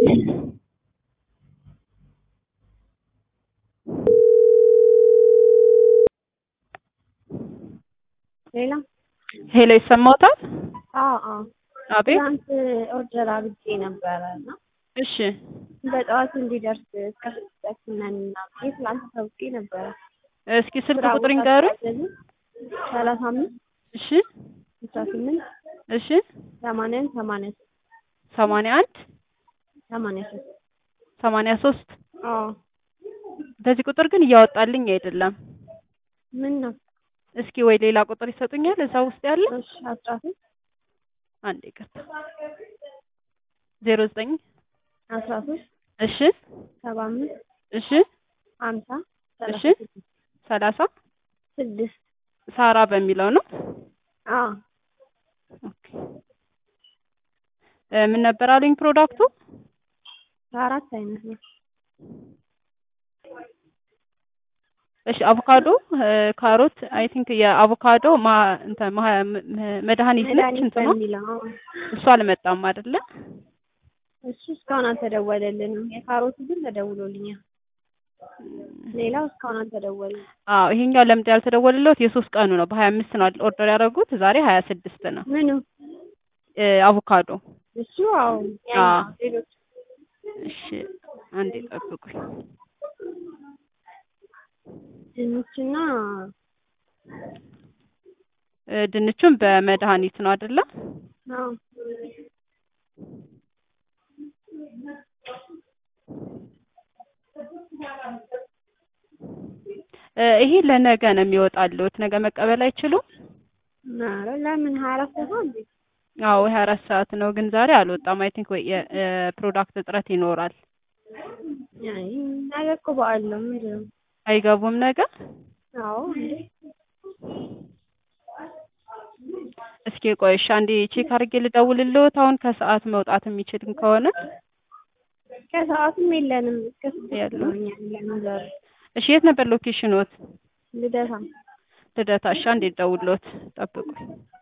ሌላ ሄሎ ይሰማዎታል? አዎ አቤት። ትናንት ኦርደር አድርጌ ነበረ እና እሺ በጠዋት እንዲደርስ እስከ 6 ሰዓት ነንና ትናንት ታውቂ ነበረ። እስኪ ስልክ ቁጥር ይንገሩኝ። 35 እሺ 18 እሺ 80 81 81 83 አዎ በዚህ ቁጥር ግን እያወጣልኝ አይደለም። ምን ነው? እስኪ ወይ ሌላ ቁጥር ይሰጡኛል እዛ ውስጥ ያለ? እሺ 13 አንዴ ይቅርታ 09 13 እሺ 75 እሺ 50 እሺ 30 6 ሳራ በሚለው ነው። አዎ ኦኬ ምን ነበር አሉኝ ፕሮዳክቱ? አራት አይነት ነው። እሺ አቮካዶ፣ ካሮት አይ ቲንክ የአቮካዶ መድኃኒት ነች እንትኑ እሱ አልመጣም አይደለ? እሱ እስካሁን አልተደወለልንም። የካሮቱ ግን ተደውሎልኛል። ሌላው እስካሁን አልተደወለም። አዎ ይሄኛው ለምንድን ያልተደወለለት የ3 ቀኑ ነው። በ25 ነው ኦርደር ያደረጉት ዛሬ 26 ነው። ምኑ? አቮካዶ እሱ አዎ ያኛው ሌሎች እሺ አንዴ ጠብቁኝ። ድንችና ድንቹን በመድኃኒት ነው አይደለ? አዎ ይሄ ለነገ ነው የሚወጣልዎት። ነገ መቀበል አይችሉም? ኧረ ለምን 24 ሰዓት ነው እንዴ? አዎ 24 ሰዓት ነው፣ ግን ዛሬ አልወጣም። አይ ቲንክ ወይ የፕሮዳክት እጥረት ይኖራል። አይ ነገ እኮ በዓል ነው። ምንድን ነው? አይገቡም ነገ? አዎ እንዴ እስኪ ቆይ እሺ አንዴ ቼክ አድርጌ ልደውልልዎት። አሁን ከሰዓት መውጣት የሚችል ከሆነ ከሰዓትም የለንም እስከ 6 ያለው ነው እኛ ያለነው ዛሬ። እሺ የት ነበር ሎኬሽንዎት? ልደታ። ልደታ። እሺ አንዴ ልደውልልዎት፣ ጠብቁኝ።